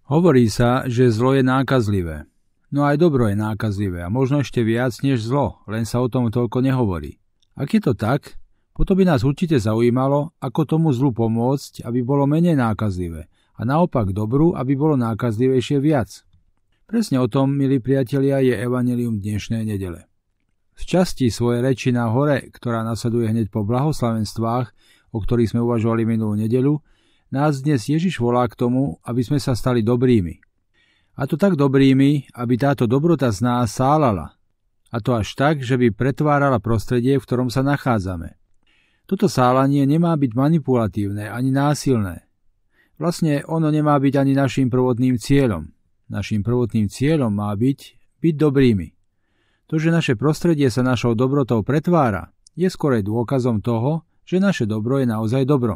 Hovorí sa, že zlo je nákazlivé. No aj dobro je nákazlivé a možno ešte viac než zlo, len sa o tom toľko nehovorí. Ak je to tak, potom by nás určite zaujímalo, ako tomu zlu pomôcť, aby bolo menej nákazlivé a naopak dobru, aby bolo nákazlivejšie viac. Presne o tom, milí priatelia, je evanjelium dnešnej nedele. V časti svojej reči na hore, ktorá nasleduje hneď po blahoslavenstvách, o ktorých sme uvažovali minulú nedeľu, nás dnes Ježiš volá k tomu, aby sme sa stali dobrými. A to tak dobrými, aby táto dobrota z nás sálala. A to až tak, že by pretvárala prostredie, v ktorom sa nachádzame. Toto sálanie nemá byť manipulatívne ani násilné. Vlastne ono nemá byť ani našim prvotným cieľom. Naším prvotným cieľom má byť dobrými. To, že naše prostredie sa našou dobrotou pretvára, je skorej dôkazom toho, že naše dobro je naozaj dobrom.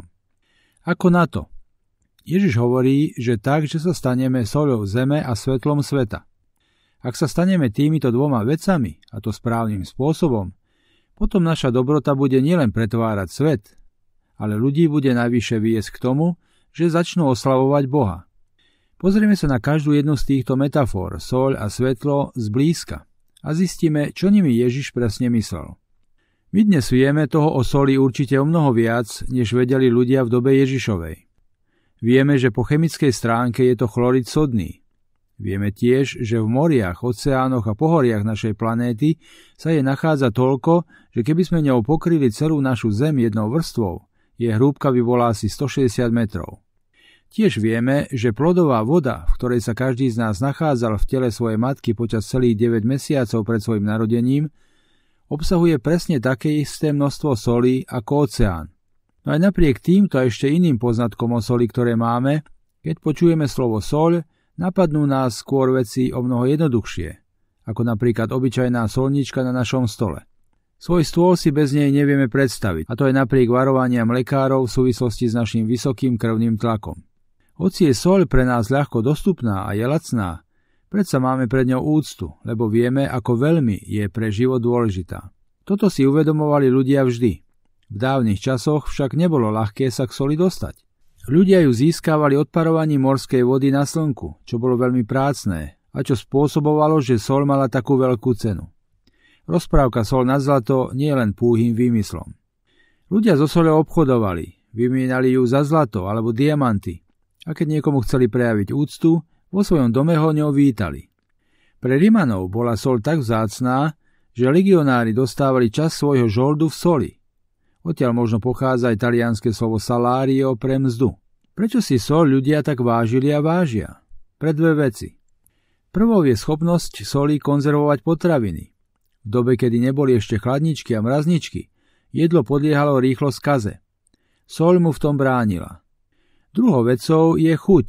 Ako na to? Ježiš hovorí, že tak, že sa staneme soľou zeme a svetlom sveta. Ak sa staneme týmito dvoma vecami, a to správnym spôsobom, potom naša dobrota bude nielen pretvárať svet, ale ľudí bude najvyššie viesť k tomu, že začnú oslavovať Boha. Pozrieme sa na každú jednu z týchto metafor, soľ a svetlo, zblízka a zistíme, čo nimi Ježiš presne myslel. My dnes vieme toho o soli určite o mnoho viac, než vedeli ľudia v dobe Ježišovej. Vieme, že po chemickej stránke je to chlorid sodný. Vieme tiež, že v moriach, oceánoch a pohoriach našej planéty sa jej nachádza toľko, že keby sme ňou pokryli celú našu Zem jednou vrstvou, jej hrúbka by bola asi 160 metrov. Tiež vieme, že plodová voda, v ktorej sa každý z nás nachádzal v tele svojej matky počas celých 9 mesiacov pred svojim narodením, obsahuje presne také isté množstvo solí ako oceán. No aj napriek týmto a ešte iným poznatkom o soli, ktoré máme, keď počujeme slovo soľ, napadnú nás skôr veci o mnoho jednoduchšie, ako napríklad obyčajná solnička na našom stole. Svoj stôl si bez nej nevieme predstaviť, a to je napriek varovaniam lekárov v súvislosti s našim vysokým krvným tlakom. Hoci je soľ pre nás ľahko dostupná a je lacná, predsa máme pred ňou úctu, lebo vieme, ako veľmi je pre život dôležitá. Toto si uvedomovali ľudia vždy. V dávnych časoch však nebolo ľahké sa k soli dostať. Ľudia ju získavali odparovaním morskej vody na slnku, čo bolo veľmi prácne a čo spôsobovalo, že soľ mala takú veľkú cenu. Rozprávka soľ na zlato nie je len púhým výmyslom. Ľudia so soľou obchodovali, vymienali ju za zlato alebo diamanty, a keď niekomu chceli prejaviť úctu, vo svojom dome ho ňou vítali. Pre Rimanov bola soľ tak vzácná, že legionári dostávali časť svojho žoldu v soli. Odtiaľ možno pochádza talianske slovo salario pre mzdu. Prečo si soľ ľudia tak vážili a vážia? Pre dve veci. Prvou je schopnosť soli konzervovať potraviny. V dobe, kedy neboli ešte chladničky a mrazničky, jedlo podliehalo rýchlo skaze. Soľ mu v tom bránila. Druhou vecou je chuť.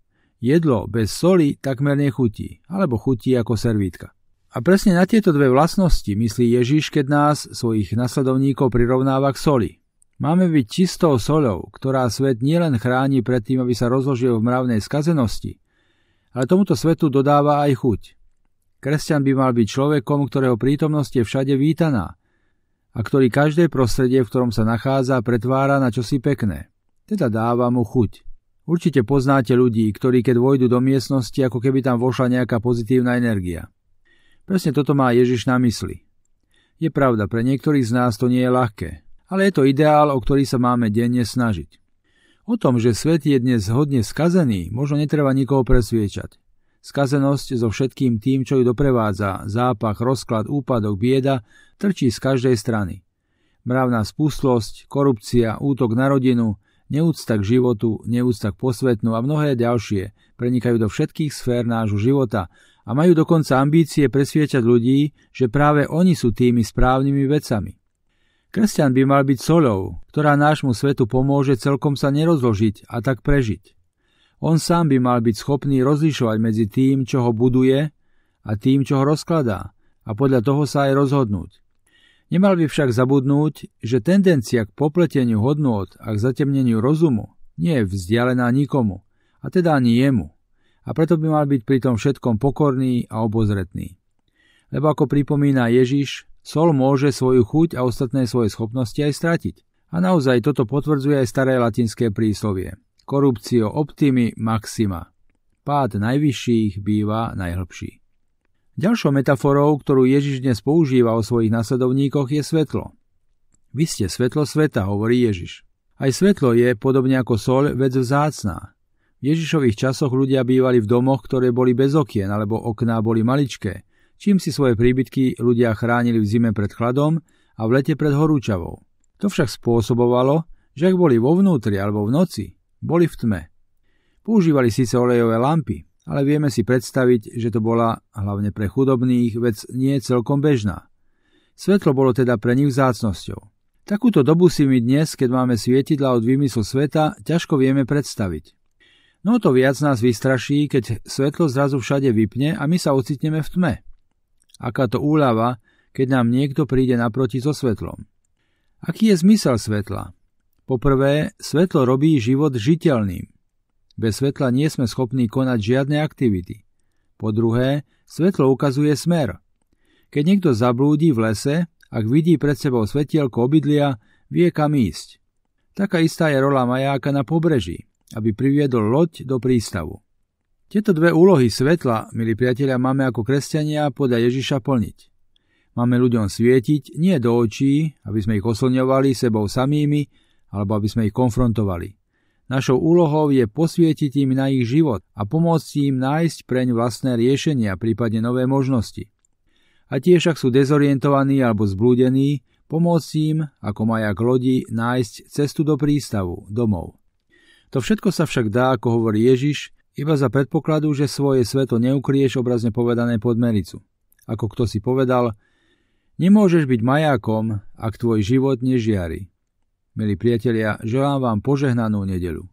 Jedlo bez soli takmer nechutí, alebo chutí ako servítka. A presne na tieto dve vlastnosti myslí Ježiš, keď nás, svojich nasledovníkov, prirovnáva k soli. Máme byť čistou soľou, ktorá svet nielen chráni pred tým, aby sa rozložil v mravnej skazenosti, ale tomuto svetu dodáva aj chuť. Kresťan by mal byť človekom, ktorého prítomnosť je všade vítaná a ktorý každé prostredie, v ktorom sa nachádza, pretvára na čosi pekné. Teda dáva mu chuť. Určite poznáte ľudí, ktorí keď vojdu do miestnosti, ako keby tam vošla nejaká pozitívna energia. Presne toto má Ježiš na mysli. Je pravda, pre niektorých z nás to nie je ľahké, ale je to ideál, o ktorý sa máme denne snažiť. O tom, že svet je dnes hodne skazený, možno netreba nikoho presviečať. Skazenosť so všetkým tým, čo ju doprevádza, zápach, rozklad, úpadok, bieda, trčí z každej strany. Mravná spustlosť, korupcia, útok na rodinu, neúcta k životu, neúcta k posvetnú a mnohé ďalšie prenikajú do všetkých sfér nášho života a majú dokonca ambície presviečať ľudí, že práve oni sú tými správnymi vecami. Kresťan by mal byť soľou, ktorá nášmu svetu pomôže celkom sa nerozložiť a tak prežiť. On sám by mal byť schopný rozlišovať medzi tým, čo ho buduje a tým, čo ho rozkladá a podľa toho sa aj rozhodnúť. Nemal by však zabudnúť, že tendencia k popleteniu hodnôt a k zatemneniu rozumu nie je vzdialená nikomu, a teda ani jemu, a preto by mal byť pri tom všetkom pokorný a obozretný. Lebo ako pripomína Ježiš, soľ môže svoju chuť a ostatné svoje schopnosti aj stratiť. A naozaj toto potvrdzuje aj staré latinské príslovie. Corruptio optimi maxima. pád najvyšších býva najhlbší. Ďalšou metaforou, ktorú Ježiš dnes používa o svojich nasledovníkoch, je svetlo. Vy ste svetlo sveta, hovorí Ježiš. Aj svetlo je, podobne ako soľ, vec vzácna. V Ježišových časoch ľudia bývali v domoch, ktoré boli bez okien, alebo okná boli maličké, čím si svoje príbytky ľudia chránili v zime pred chladom a v lete pred horúčavou. To však spôsobovalo, že ak boli vo vnútri alebo v noci, boli v tme. Používali síce olejové lampy, ale vieme si predstaviť, že to bola, hlavne pre chudobných, vec nie celkom bežná. Svetlo bolo teda pre nich vzácnosťou. Takúto dobu si my dnes, keď máme svietidlá od výmyslu sveta, ťažko vieme predstaviť. No to viac nás vystraší, keď svetlo zrazu všade vypne a my sa ocitneme v tme. Aká to úľava, keď nám niekto príde naproti so svetlom. Aký je zmysel svetla? Poprvé, svetlo robí život žiteľným. Bez svetla nie sme schopní konať žiadne aktivity. Po druhé, svetlo ukazuje smer. Keď niekto zablúdi v lese, ak vidí pred sebou svetielko obydlia, vie kam ísť. Taká istá je rola majáka na pobreží, aby priviedol loď do prístavu. Tieto dve úlohy svetla, milí priatelia, máme ako kresťania podľa Ježiša plniť. Máme ľuďom svietiť nie do očí, aby sme ich oslňovali sebou samými, alebo aby sme ich konfrontovali. Našou úlohou je posvietiť im na ich život a pomôcť im nájsť preň vlastné riešenia, prípadne nové možnosti. A tiež, ak sú dezorientovaní alebo zblúdení, pomôcť im, ako majak lodi, nájsť cestu do prístavu, domov. To všetko sa však dá, ako hovorí Ježiš, iba za predpokladu, že svoje svetlo neukrieš, obrazne povedané, pod mericu. Ako kto si povedal, nemôžeš byť majákom, ak tvoj život nežiari. Milí priatelia, želám vám požehnanú nedeľu.